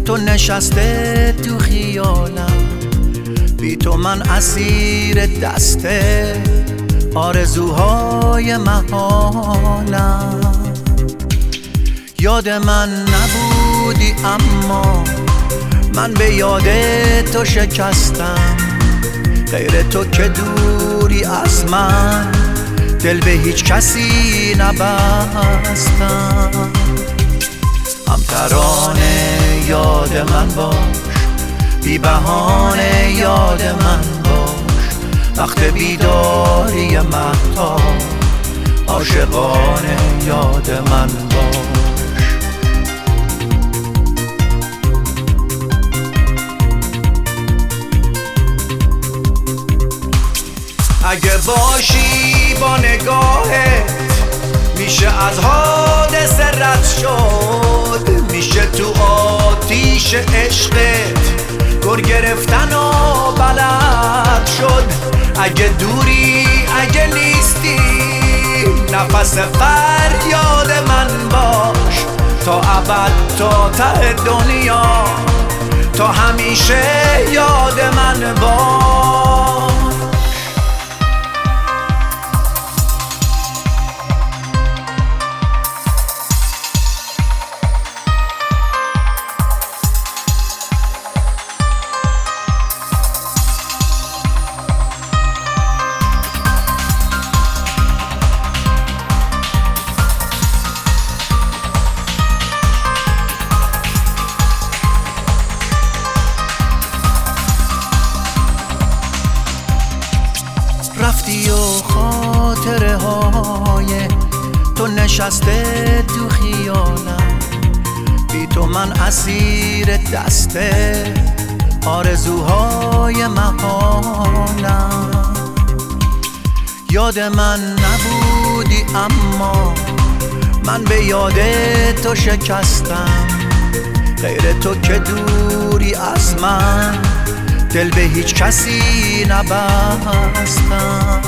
تو نشسته تو خیالم، بی تو من اسیر دسته آرزوهای محالم. یاد من نبودی اما من به یاد تو شکستم، غیر تو که دوری از من دل به هیچ کسی نبستم. هم ترانه یاد من باش، بی بهانه یاد من باش، وقت بیداری مهتاب عاشقانه یاد من باش. اگه باشی با نگاهت میشه از حادثه رد شد، میشه تو آتیش عشقت گر گرفتن و بلد شد. اگه دوری اگه نیستی نفس فریاد من باش، تا ابد تا ته دنیا تا همیشه یاد من باش. رفتی و خاطره های تو نشسته تو خیالم، بی تو من اسیر دسته آرزوهای محالم. یاد من نبودی اما من به یاد تو شکستم، غیر تو که دوری از من دل به هیچ کسی نبستم.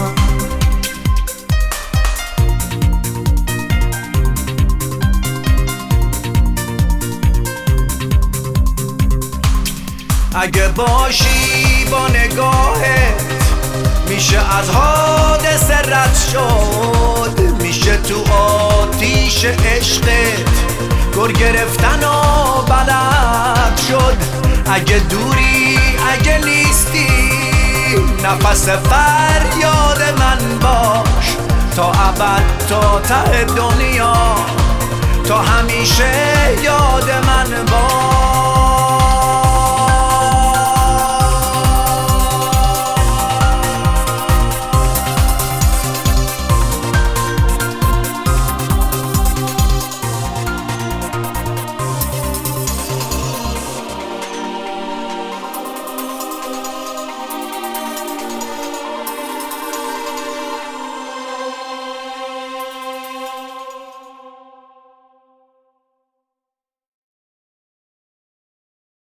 اگه باشی با نگاهت میشه از حادثه رد شد، میشه تو آتیش عشقت گر گرفتن و بلد شد. اگه دوری اگه نیستی نفس فریاد من باش، تا ابد تا ته دنیا تا همیشه یاد من باش.